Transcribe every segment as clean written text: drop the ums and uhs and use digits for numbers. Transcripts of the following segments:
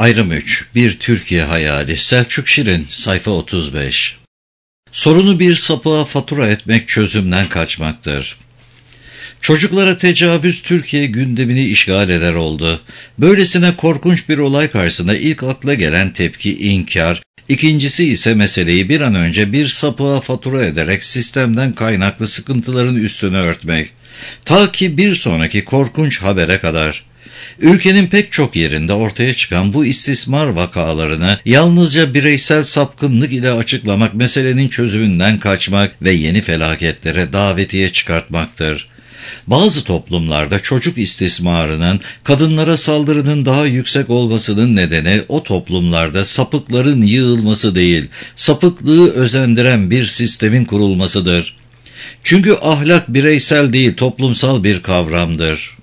Ayrım 3. Bir Türkiye hayali. Selçuk Şirin, sayfa 35. Sorunu bir sapığa fatura etmek çözümden kaçmaktır. Çocuklara tecavüz Türkiye gündemini işgal eder oldu. Böylesine korkunç bir olay karşısında ilk akla gelen tepki inkar, ikincisi ise meseleyi bir an önce bir sapığa fatura ederek sistemden kaynaklı sıkıntıların üstünü örtmek. Ta ki bir sonraki korkunç habere kadar. Ülkenin pek çok yerinde ortaya çıkan bu istismar vakalarını yalnızca bireysel sapkınlık ile açıklamak meselenin çözümünden kaçmak ve yeni felaketlere davetiye çıkartmaktır. Bazı toplumlarda çocuk istismarının, kadınlara saldırının daha yüksek olmasının nedeni o toplumlarda sapıkların yığılması değil, sapıklığı özendiren bir sistemin kurulmasıdır. Çünkü ahlak bireysel değil, toplumsal bir kavramdır.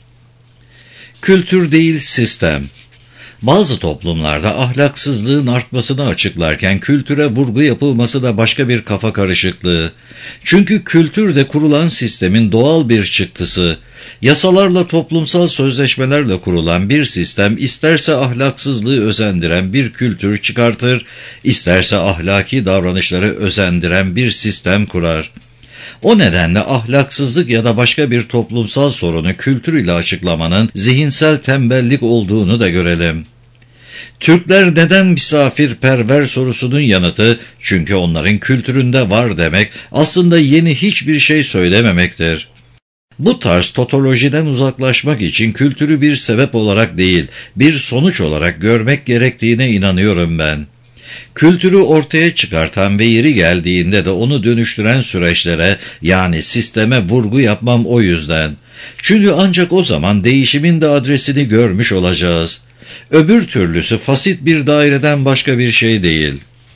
Kültür değil, sistem. Bazı toplumlarda ahlaksızlığın artmasını açıklarken kültüre vurgu yapılması da başka bir kafa karışıklığı. Çünkü kültür de kurulan sistemin doğal bir çıktısı. Yasalarla, toplumsal sözleşmelerle kurulan bir sistem isterse ahlaksızlığı özendiren bir kültür çıkartır, isterse ahlaki davranışları özendiren bir sistem kurar. O nedenle ahlaksızlık ya da başka bir toplumsal sorunu kültür ile açıklamanın zihinsel tembellik olduğunu da görelim. Türkler neden misafirperver sorusunun yanıtı, çünkü onların kültüründe var demek aslında yeni hiçbir şey söylememektir. Bu tarz totolojiden uzaklaşmak için kültürü bir sebep olarak değil, bir sonuç olarak görmek gerektiğine inanıyorum ben. Kültürü ortaya çıkartan ve yeri geldiğinde de onu dönüştüren süreçlere, yani sisteme vurgu yapmam o yüzden. Çünkü ancak o zaman değişimin de adresini görmüş olacağız. Öbür türlüsü fasit bir daireden başka bir şey değil.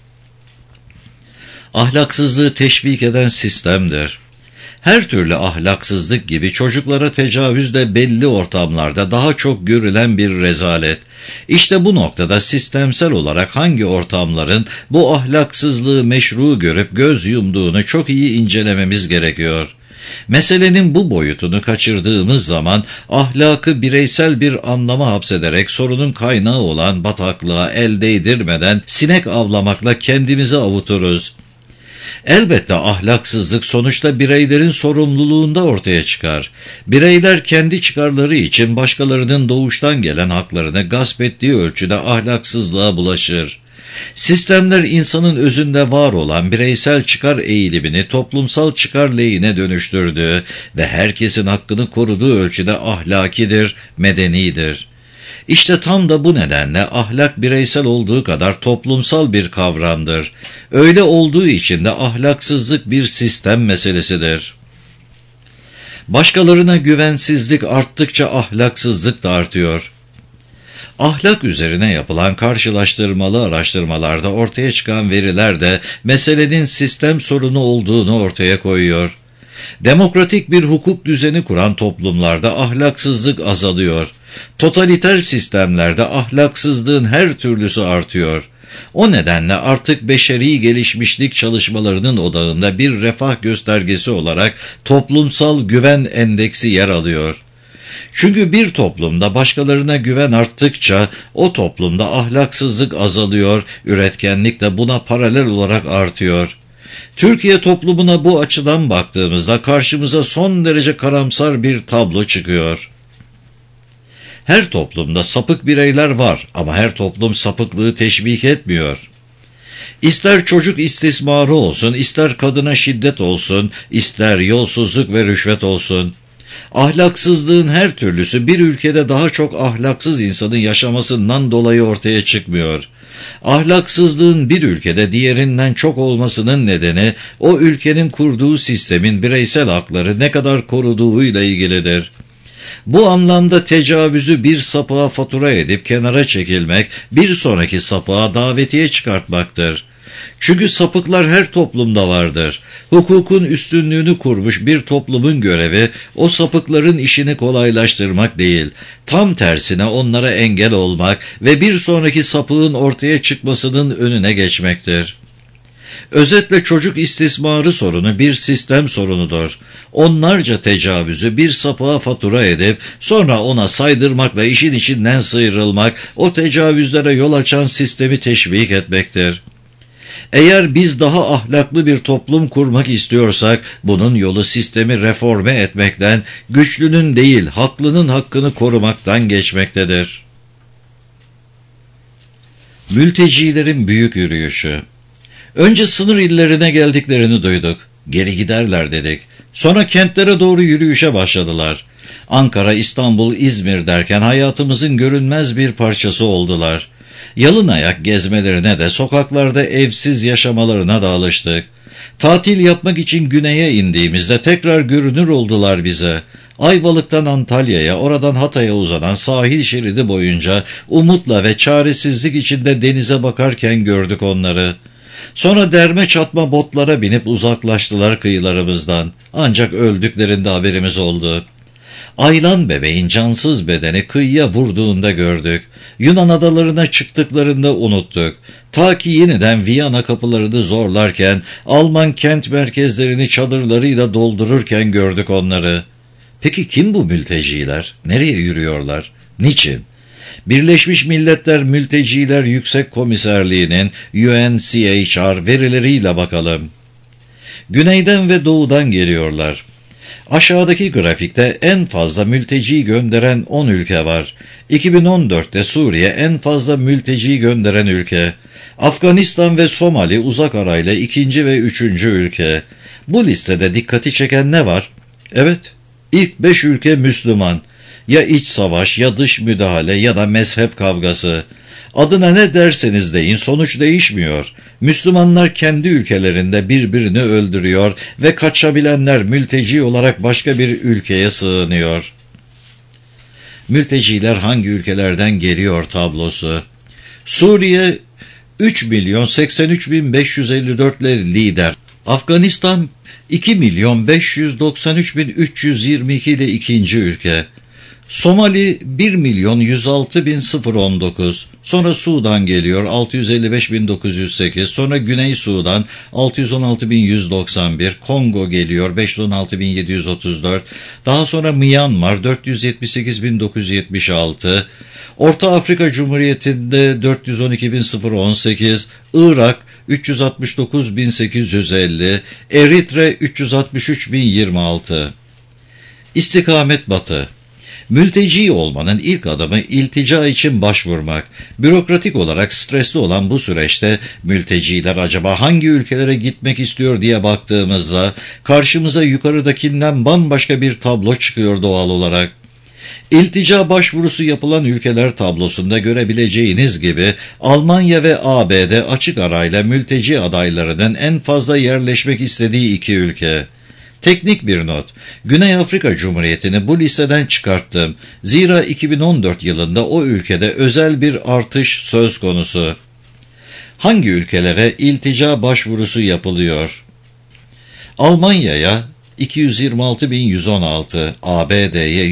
Ahlaksızlığı teşvik eden sistemdir. Her türlü ahlaksızlık gibi çocuklara tecavüz de belli ortamlarda daha çok görülen bir rezalet. İşte bu noktada sistemsel olarak hangi ortamların bu ahlaksızlığı meşru görüp göz yumduğunu çok iyi incelememiz gerekiyor. Meselenin bu boyutunu kaçırdığımız zaman ahlakı bireysel bir anlama hapsederek sorunun kaynağı olan bataklığa el değdirmeden sinek avlamakla kendimizi avuturuz. Elbette ahlaksızlık sonuçta bireylerin sorumluluğunda ortaya çıkar. Bireyler kendi çıkarları için başkalarının doğuştan gelen haklarını gasp ettiği ölçüde ahlaksızlığa bulaşır. Sistemler insanın özünde var olan bireysel çıkar eğilimini toplumsal çıkar lehine dönüştürdüğü ve herkesin hakkını koruduğu ölçüde ahlakidir, medenidir. İşte tam da bu nedenle ahlak bireysel olduğu kadar toplumsal bir kavramdır. Öyle olduğu için de ahlaksızlık bir sistem meselesidir. Başkalarına güvensizlik arttıkça ahlaksızlık da artıyor. Ahlak üzerine yapılan karşılaştırmalı araştırmalarda ortaya çıkan veriler de meselenin sistem sorunu olduğunu ortaya koyuyor. Demokratik bir hukuk düzeni kuran toplumlarda ahlaksızlık azalıyor. Totaliter sistemlerde ahlaksızlığın her türlüsü artıyor. O nedenle artık beşeri gelişmişlik çalışmalarının odağında bir refah göstergesi olarak toplumsal güven endeksi yer alıyor. Çünkü bir toplumda başkalarına güven arttıkça o toplumda ahlaksızlık azalıyor, üretkenlik de buna paralel olarak artıyor. Türkiye toplumuna bu açıdan baktığımızda karşımıza son derece karamsar bir tablo çıkıyor. Her toplumda sapık bireyler var ama her toplum sapıklığı teşvik etmiyor. İster çocuk istismarı olsun, ister kadına şiddet olsun, ister yolsuzluk ve rüşvet olsun. Ahlaksızlığın her türlüsü bir ülkede daha çok ahlaksız insanın yaşamasından dolayı ortaya çıkmıyor. Ahlaksızlığın bir ülkede diğerinden çok olmasının nedeni o ülkenin kurduğu sistemin bireysel hakları ne kadar koruduğuyla ilgilidir. Bu anlamda tecavüzü bir sapığa fatura edip kenara çekilmek, bir sonraki sapığa davetiye çıkartmaktır. Çünkü sapıklar her toplumda vardır. Hukukun üstünlüğünü kurmuş bir toplumun görevi o sapıkların işini kolaylaştırmak değil, tam tersine onlara engel olmak ve bir sonraki sapığın ortaya çıkmasının önüne geçmektir. Özetle çocuk istismarı sorunu bir sistem sorunudur. Onlarca tecavüzü bir sapığa fatura edip sonra ona saydırmakla işin içinden sıyrılmak, o tecavüzlere yol açan sistemi teşvik etmektir. Eğer biz daha ahlaklı bir toplum kurmak istiyorsak, bunun yolu sistemi reforme etmekten, güçlünün değil haklının hakkını korumaktan geçmektedir. Mültecilerin büyük yürüyüşü. Önce sınır illerine geldiklerini duyduk. Geri giderler dedik. Sonra kentlere doğru yürüyüşe başladılar. Ankara, İstanbul, İzmir derken hayatımızın görünmez bir parçası oldular. Yalın ayak gezmelerine de, sokaklarda evsiz yaşamalarına da alıştık. Tatil yapmak için güneye indiğimizde tekrar görünür oldular bize. Ayvalık'tan Antalya'ya, oradan Hatay'a uzanan sahil şeridi boyunca umutla ve çaresizlik içinde denize bakarken gördük onları. Sonra derme çatma botlara binip uzaklaştılar kıyılarımızdan. Ancak öldüklerinde haberimiz oldu. Aylan bebeğin cansız bedeni kıyıya vurduğunda gördük. Yunan adalarına çıktıklarında unuttuk. Ta ki yeniden Viyana kapılarını zorlarken, Alman kent merkezlerini çadırlarıyla doldururken gördük onları. Peki kim bu mülteciler? Nereye yürüyorlar? Niçin? Birleşmiş Milletler Mülteciler Yüksek Komiserliği'nin UNHCR verileriyle bakalım. Güneyden ve doğudan geliyorlar. Aşağıdaki grafikte en fazla mülteci gönderen 10 ülke var. 2014'te Suriye en fazla mülteci gönderen ülke. Afganistan ve Somali uzak arayla 2. ve 3. ülke. Bu listede dikkati çeken ne var? Evet, ilk 5 ülke Müslüman. Ya iç savaş, ya dış müdahale, ya da mezhep kavgası. Adına ne derseniz deyin, sonuç değişmiyor. Müslümanlar kendi ülkelerinde birbirini öldürüyor ve kaçabilenler mülteci olarak başka bir ülkeye sığınıyor. Mülteciler hangi ülkelerden geliyor tablosu. Suriye 3.083.554 ile lider. Afganistan 2.593.322 ile ikinci ülke. Somali 1.106.019, sonra Sudan geliyor 655.908, sonra Güney Sudan 616.191, Kongo geliyor 516.734, daha sonra Myanmar 478.976, Orta Afrika Cumhuriyeti'nde 412.018, Irak 369.850, Eritre 363.026. İstikamet Batı. Mülteci olmanın ilk adımı iltica için başvurmak. Bürokratik olarak stresli olan bu süreçte mülteciler acaba hangi ülkelere gitmek istiyor diye baktığımızda karşımıza yukarıdakinden bambaşka bir tablo çıkıyor doğal olarak. İltica başvurusu yapılan ülkeler tablosunda görebileceğiniz gibi Almanya ve ABD açık arayla mülteci adaylarının en fazla yerleşmek istediği iki ülke. Teknik bir not, Güney Afrika Cumhuriyeti'ni bu listeden çıkarttım. Zira 2014 yılında o ülkede özel bir artış söz konusu. Hangi ülkelere iltica başvurusu yapılıyor? Almanya'ya 226.116, ABD'ye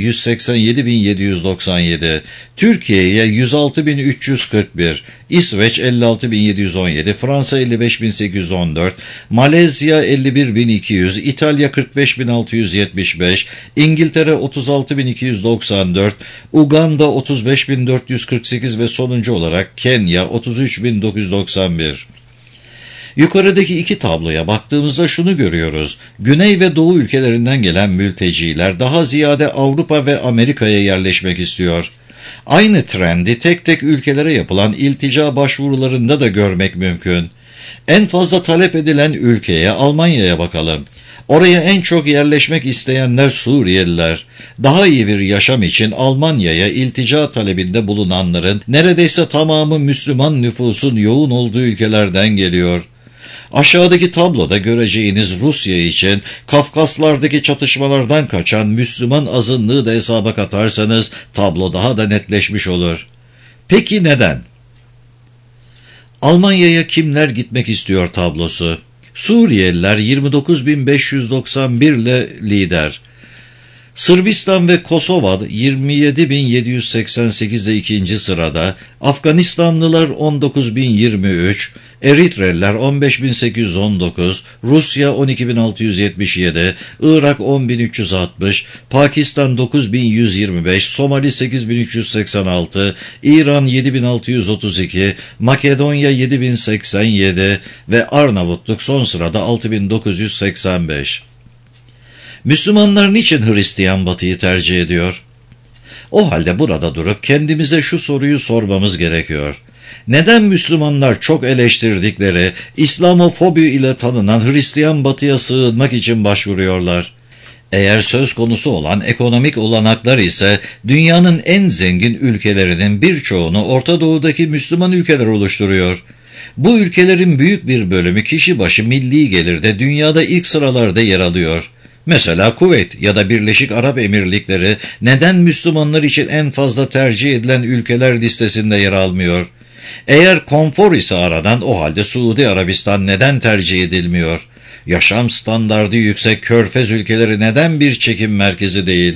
187.797, Türkiye'ye 106.341, İsveç 56.717, Fransa 55.814, Malezya 51.200, İtalya 45.675, İngiltere 36.294, Uganda 35.448 ve sonuncu olarak Kenya 33.991. Yukarıdaki iki tabloya baktığımızda şunu görüyoruz. Güney ve Doğu ülkelerinden gelen mülteciler daha ziyade Avrupa ve Amerika'ya yerleşmek istiyor. Aynı trendi tek tek ülkelere yapılan iltica başvurularında da görmek mümkün. En fazla talep edilen ülkeye, Almanya'ya bakalım. Oraya en çok yerleşmek isteyenler Suriyeliler. Daha iyi bir yaşam için Almanya'ya iltica talebinde bulunanların neredeyse tamamı Müslüman nüfusun yoğun olduğu ülkelerden geliyor. Aşağıdaki tabloda göreceğiniz Rusya için Kafkaslardaki çatışmalardan kaçan Müslüman azınlığı da hesaba katarsanız tablo daha da netleşmiş olur. Peki neden? Almanya'ya kimler gitmek istiyor tablosu. Suriyeliler 29.591 ile lider. Sırbistan ve Kosova 27.788'de ikinci sırada, Afganistanlılar 19.023, Eritreliler 15.819, Rusya 12.677, Irak 10.360, Pakistan 9.125, Somali 8.386, İran 7.632, Makedonya 7.087 ve Arnavutluk son sırada 6.985. Müslümanlar niçin Hristiyan Batı'yı tercih ediyor? O halde burada durup kendimize şu soruyu sormamız gerekiyor. Neden Müslümanlar çok eleştirdikleri, İslamofobi ile tanınan Hristiyan Batı'ya sığınmak için başvuruyorlar? Eğer söz konusu olan ekonomik olanaklar ise dünyanın en zengin ülkelerinin birçoğunu Orta Doğu'daki Müslüman ülkeler oluşturuyor. Bu ülkelerin büyük bir bölümü kişi başı milli gelirde dünyada ilk sıralarda yer alıyor. Mesela Kuveyt ya da Birleşik Arap Emirlikleri neden Müslümanlar için en fazla tercih edilen ülkeler listesinde yer almıyor? Eğer konfor ise aradan, o halde Suudi Arabistan neden tercih edilmiyor? Yaşam standardı yüksek Körfez ülkeleri neden bir çekim merkezi değil?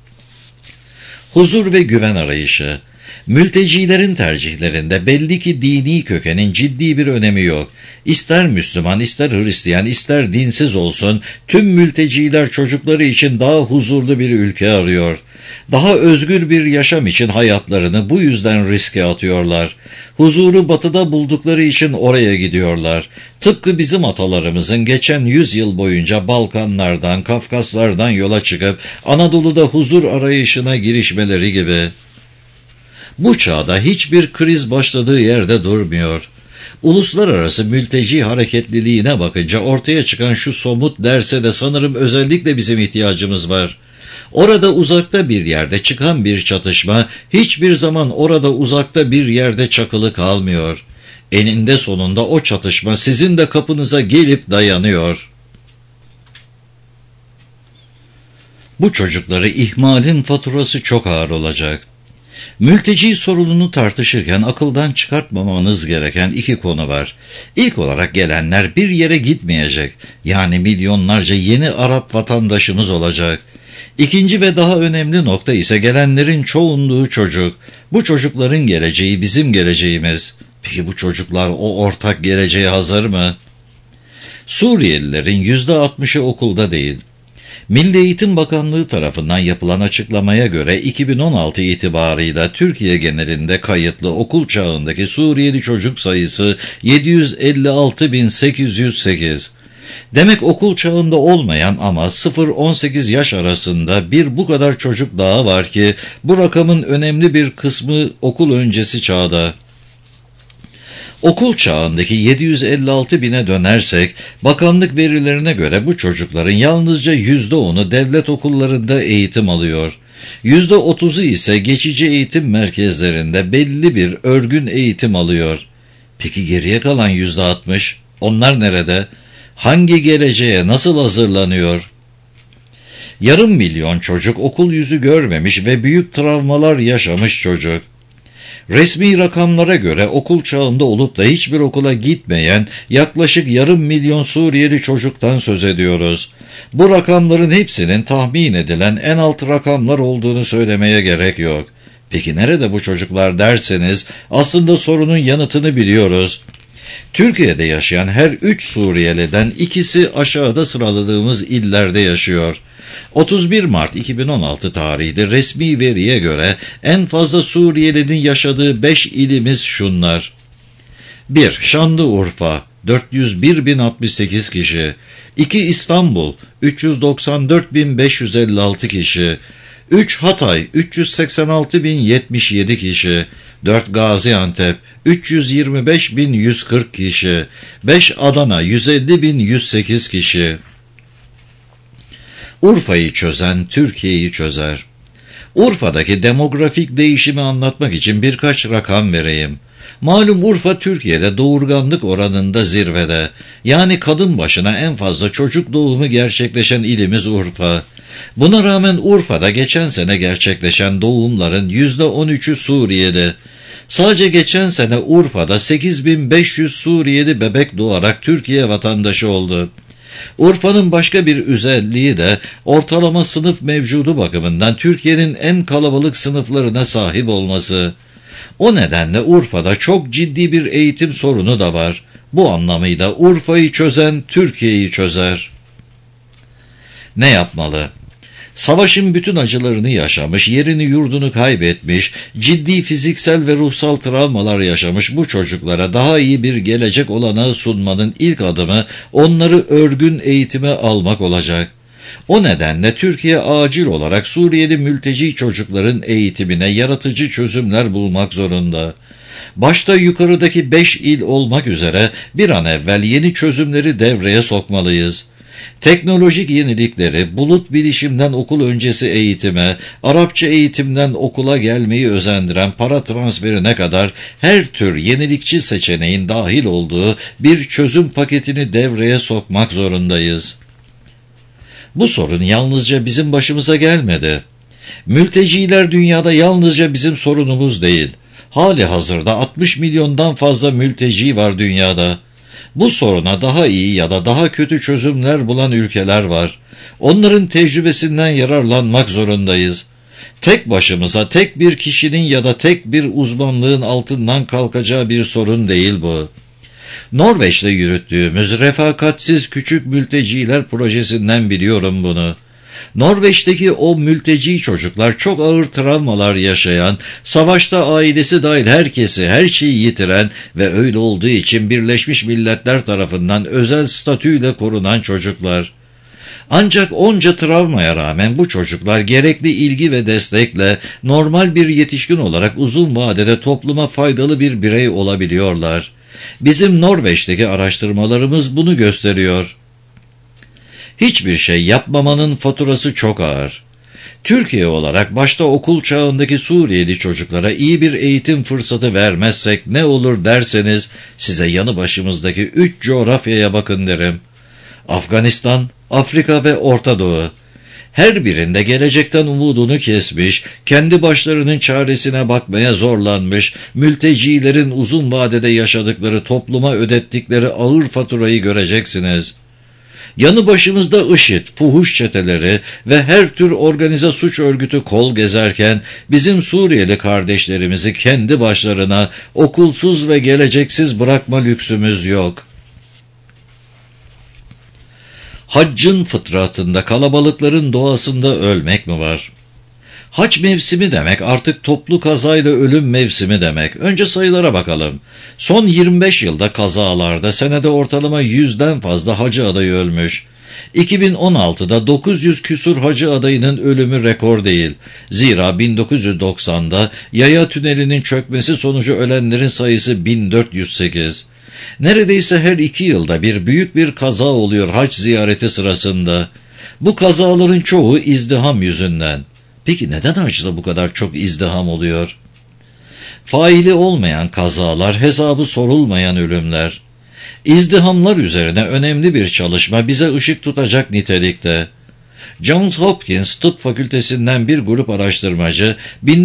Huzur ve güven arayışı. Mültecilerin tercihlerinde belli ki dini kökenin ciddi bir önemi yok. İster Müslüman, ister Hristiyan, ister dinsiz olsun, tüm mülteciler çocukları için daha huzurlu bir ülke arıyor. Daha özgür bir yaşam için hayatlarını bu yüzden riske atıyorlar. Huzuru batıda buldukları için oraya gidiyorlar. Tıpkı bizim atalarımızın geçen 100 yıl boyunca Balkanlardan, Kafkaslardan yola çıkıp Anadolu'da huzur arayışına girişmeleri gibi. Bu çağda hiçbir kriz başladığı yerde durmuyor. Uluslararası mülteci hareketliliğine bakınca ortaya çıkan şu somut derse de sanırım özellikle bizim ihtiyacımız var. Orada uzakta bir yerde çıkan bir çatışma hiçbir zaman orada uzakta bir yerde çakılı kalmıyor. Eninde sonunda o çatışma sizin de kapınıza gelip dayanıyor. Bu çocukları ihmalin faturası çok ağır olacak. Mülteci sorununu tartışırken akıldan çıkartmamanız gereken iki konu var. İlk olarak gelenler bir yere gitmeyecek. Yani milyonlarca yeni Arap vatandaşımız olacak. İkinci ve daha önemli nokta ise gelenlerin çoğunluğu çocuk. Bu çocukların geleceği bizim geleceğimiz. Peki bu çocuklar o ortak geleceğe hazır mı? Suriyelilerin %60'ı okulda değil. Milli Eğitim Bakanlığı tarafından yapılan açıklamaya göre 2016 itibarıyla Türkiye genelinde kayıtlı okul çağındaki Suriyeli çocuk sayısı 756.808. Demek okul çağında olmayan ama 0-18 yaş arasında bir bu kadar çocuk daha var ki bu rakamın önemli bir kısmı okul öncesi çağda. Okul çağındaki 756 bine dönersek, bakanlık verilerine göre bu çocukların yalnızca %10'u devlet okullarında eğitim alıyor. %30'u ise geçici eğitim merkezlerinde belli bir örgün eğitim alıyor. Peki geriye kalan %60, onlar nerede? Hangi geleceğe nasıl hazırlanıyor? Yarım milyon çocuk okul yüzü görmemiş ve büyük travmalar yaşamış çocuk. Resmi rakamlara göre okul çağında olup da hiçbir okula gitmeyen yaklaşık yarım milyon Suriyeli çocuktan söz ediyoruz. Bu rakamların hepsinin tahmin edilen en alt rakamlar olduğunu söylemeye gerek yok. Peki nerede bu çocuklar derseniz aslında sorunun yanıtını biliyoruz. Türkiye'de yaşayan her 3 Suriyeliden ikisi aşağıda sıraladığımız illerde yaşıyor. 31 Mart 2016 tarihli resmi veriye göre en fazla Suriyelinin yaşadığı 5 ilimiz şunlar. 1. Şanlıurfa 401.068 kişi. 2. İstanbul 394.556 kişi. 3. Hatay 386.077 kişi. 4. Gaziantep 325.140 kişi. 5. Adana 150.108 kişi. Urfa'yı çözen Türkiye'yi çözer. Urfa'daki demografik değişimi anlatmak için birkaç rakam vereyim. Malum Urfa Türkiye'de doğurganlık oranında zirvede. Yani kadın başına en fazla çocuk doğumu gerçekleşen ilimiz Urfa. Buna rağmen Urfa'da geçen sene gerçekleşen doğumların %13'ü Suriyeli. Sadece geçen sene Urfa'da 8.500 Suriyeli bebek doğarak Türkiye vatandaşı oldu. Urfa'nın başka bir özelliği de ortalama sınıf mevcudu bakımından Türkiye'nin en kalabalık sınıflarına sahip olması. O nedenle Urfa'da çok ciddi bir eğitim sorunu da var. Bu anlamıyla Urfa'yı çözen Türkiye'yi çözer. Ne yapmalı? Savaşın bütün acılarını yaşamış, yerini yurdunu kaybetmiş, ciddi fiziksel ve ruhsal travmalar yaşamış bu çocuklara daha iyi bir gelecek olanağı sunmanın ilk adımı onları örgün eğitime almak olacak. O nedenle Türkiye acil olarak Suriyeli mülteci çocukların eğitimine yaratıcı çözümler bulmak zorunda. Başta yukarıdaki 5 il olmak üzere bir an evvel yeni çözümleri devreye sokmalıyız. Teknolojik yenilikleri, bulut bilişimden okul öncesi eğitime, Arapça eğitimden okula gelmeyi özendiren para transferine kadar her tür yenilikçi seçeneğin dahil olduğu bir çözüm paketini devreye sokmak zorundayız. Bu sorun yalnızca bizim başımıza gelmedi. Mülteciler dünyada yalnızca bizim sorunumuz değil. Hali hazırda 60 milyondan fazla mülteci var dünyada. Bu soruna daha iyi ya da daha kötü çözümler bulan ülkeler var. Onların tecrübesinden yararlanmak zorundayız. Tek başımıza tek bir kişinin ya da tek bir uzmanlığın altından kalkacağı bir sorun değil bu. Norveç'te yürüttüğümüz refakatsiz küçük mülteciler projesinden biliyorum bunu. Norveç'teki o mülteci çocuklar çok ağır travmalar yaşayan, savaşta ailesi dahil herkesi, her şeyi yitiren ve öyle olduğu için Birleşmiş Milletler tarafından özel statüyle korunan çocuklar. Ancak onca travmaya rağmen bu çocuklar gerekli ilgi ve destekle normal bir yetişkin olarak uzun vadede topluma faydalı bir birey olabiliyorlar. Bizim Norveç'teki araştırmalarımız bunu gösteriyor. Hiçbir şey yapmamanın faturası çok ağır. Türkiye olarak başta okul çağındaki Suriyeli çocuklara iyi bir eğitim fırsatı vermezsek ne olur derseniz size yanı başımızdaki 3 coğrafyaya bakın derim. Afganistan, Afrika ve Orta Doğu. Her birinde gelecekten umudunu kesmiş, kendi başlarının çaresine bakmaya zorlanmış, mültecilerin uzun vadede yaşadıkları topluma ödettikleri ağır faturayı göreceksiniz. Yanı başımızda IŞİD, fuhuş çeteleri ve her tür organize suç örgütü kol gezerken bizim Suriyeli kardeşlerimizi kendi başlarına okulsuz ve geleceksiz bırakma lüksümüz yok. Haccın fıtratında, kalabalıkların doğasında ölmek mi var? Hac mevsimi demek artık toplu kazayla ölüm mevsimi demek. Önce sayılara bakalım. Son 25 yılda kazalarda senede ortalama 100'den fazla hacı adayı ölmüş. 2016'da 900 küsur hacı adayının ölümü rekor değil. Zira 1990'da Yaya Tüneli'nin çökmesi sonucu ölenlerin sayısı 1408. Neredeyse her 2 yılda bir büyük bir kaza oluyor hac ziyareti sırasında. Bu kazaların çoğu izdiham yüzünden. Peki neden hacda bu kadar çok izdiham oluyor? Faili olmayan kazalar, hesabı sorulmayan ölümler. İzdihamlar üzerine önemli bir çalışma bize ışık tutacak nitelikte. Johns Hopkins Tıp Fakültesinden bir grup araştırmacı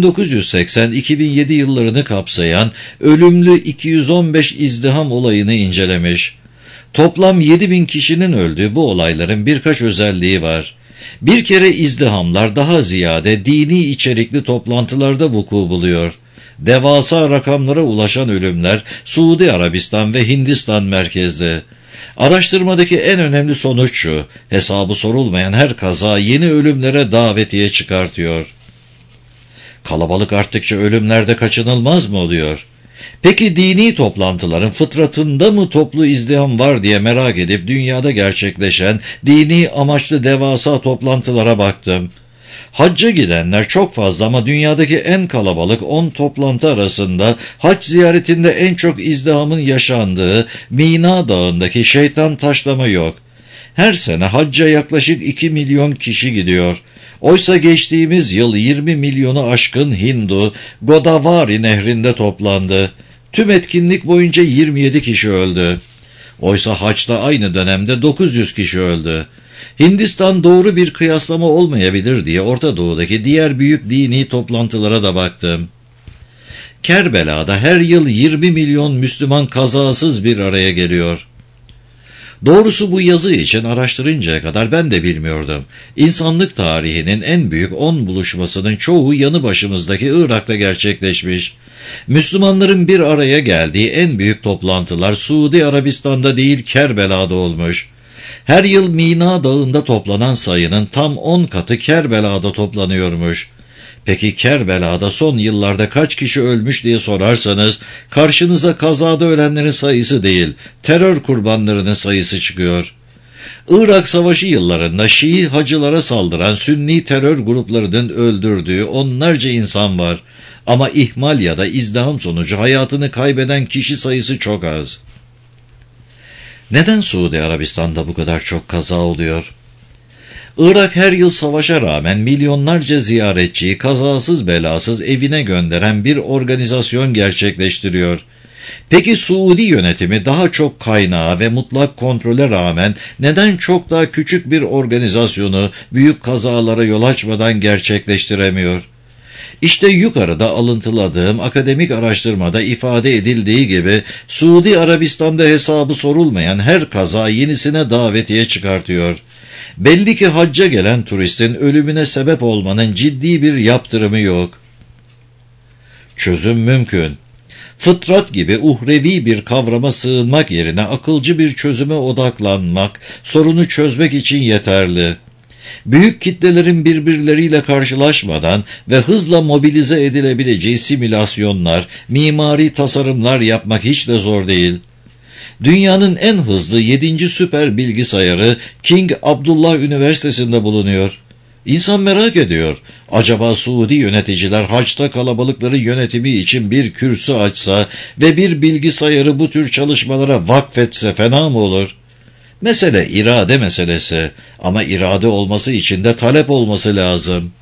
1980-2007 yıllarını kapsayan ölümlü 215 izdiham olayını incelemiş. Toplam 7.000 kişinin öldüğü bu olayların birkaç özelliği var. Bir kere izdihamlar daha ziyade dini içerikli toplantılarda vuku buluyor. Devasa rakamlara ulaşan ölümler Suudi Arabistan ve Hindistan merkezli. Araştırmadaki en önemli sonuç şu: hesabı sorulmayan her kaza yeni ölümlere davetiye çıkartıyor. Kalabalık arttıkça ölümlerde kaçınılmaz mı oluyor? Peki dini toplantıların fıtratında mı toplu izdiham var diye merak edip dünyada gerçekleşen dini amaçlı devasa toplantılara baktım. Hacca gidenler çok fazla ama dünyadaki en kalabalık 10 toplantı arasında hac ziyaretinde en çok izdihamın yaşandığı Mina Dağı'ndaki şeytan taşlama yok. Her sene hacca yaklaşık 2 milyon kişi gidiyor. Oysa geçtiğimiz yıl 20 milyonu aşkın Hindu Godavari nehrinde toplandı. Tüm etkinlik boyunca 27 kişi öldü. Oysa haçta aynı dönemde 900 kişi öldü. Hindistan doğru bir kıyaslama olmayabilir diye Orta Doğu'daki diğer büyük dini toplantılara da baktım. Kerbela'da her yıl 20 milyon Müslüman kazasız bir araya geliyor. Doğrusu bu yazı için araştırıncaya kadar ben de bilmiyordum. İnsanlık tarihinin en büyük 10 buluşmasının çoğu yanı başımızdaki Irak'ta gerçekleşmiş. Müslümanların bir araya geldiği en büyük toplantılar Suudi Arabistan'da değil Kerbela'da olmuş. Her yıl Mina Dağı'nda toplanan sayının tam 10 katı Kerbela'da toplanıyormuş. Peki Kerbela'da son yıllarda kaç kişi ölmüş diye sorarsanız, karşınıza kazada ölenlerin sayısı değil, terör kurbanlarının sayısı çıkıyor. Irak Savaşı yıllarında Şii hacılara saldıran Sünni terör gruplarının öldürdüğü onlarca insan var. Ama ihmal ya da izdiham sonucu hayatını kaybeden kişi sayısı çok az. Neden Suudi Arabistan'da bu kadar çok kaza oluyor? Irak her yıl savaşa rağmen milyonlarca ziyaretçiyi kazasız belasız evine gönderen bir organizasyon gerçekleştiriyor. Peki Suudi yönetimi daha çok kaynağa ve mutlak kontrole rağmen neden çok daha küçük bir organizasyonu büyük kazalara yol açmadan gerçekleştiremiyor? İşte yukarıda alıntıladığım akademik araştırmada ifade edildiği gibi Suudi Arabistan'da hesabı sorulmayan her kaza yenisine davetiye çıkartıyor. Belli ki hacca gelen turistin ölümüne sebep olmanın ciddi bir yaptırımı yok. Çözüm mümkün. Fıtrat gibi uhrevi bir kavrama sığınmak yerine akılcı bir çözüme odaklanmak, sorunu çözmek için yeterli. Büyük kitlelerin birbirleriyle karşılaşmadan ve hızla mobilize edilebileceği simülasyonlar, mimari tasarımlar yapmak hiç de zor değil. Dünyanın en hızlı 7. süper bilgisayarı King Abdullah Üniversitesi'nde bulunuyor. İnsan merak ediyor. Acaba Suudi yöneticiler haçta kalabalıkları yönetimi için bir kürsü açsa ve bir bilgisayarı bu tür çalışmalara vakfetse fena mı olur? Mesele irade meselesi ama irade olması için de talep olması lazım.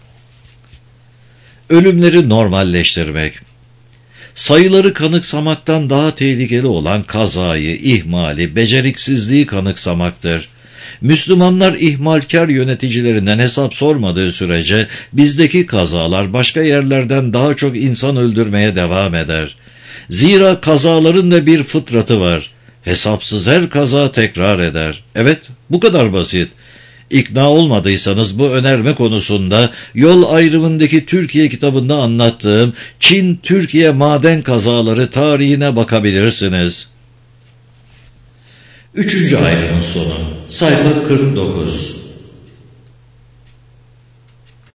Ölümleri normalleştirmek. Sayıları kanıksamaktan daha tehlikeli olan kazayı, ihmali, beceriksizliği kanıksamaktır. Müslümanlar ihmalkar yöneticilerinden hesap sormadığı sürece bizdeki kazalar başka yerlerden daha çok insan öldürmeye devam eder. Zira kazaların da bir fıtratı var. Hesapsız her kaza tekrar eder. Evet, bu kadar basit. İkna olmadıysanız bu önerme konusunda yol ayrımındaki Türkiye kitabında anlattığım Çin-Türkiye maden kazaları tarihine bakabilirsiniz. 3. ayrımın sonu. Sayfa 49.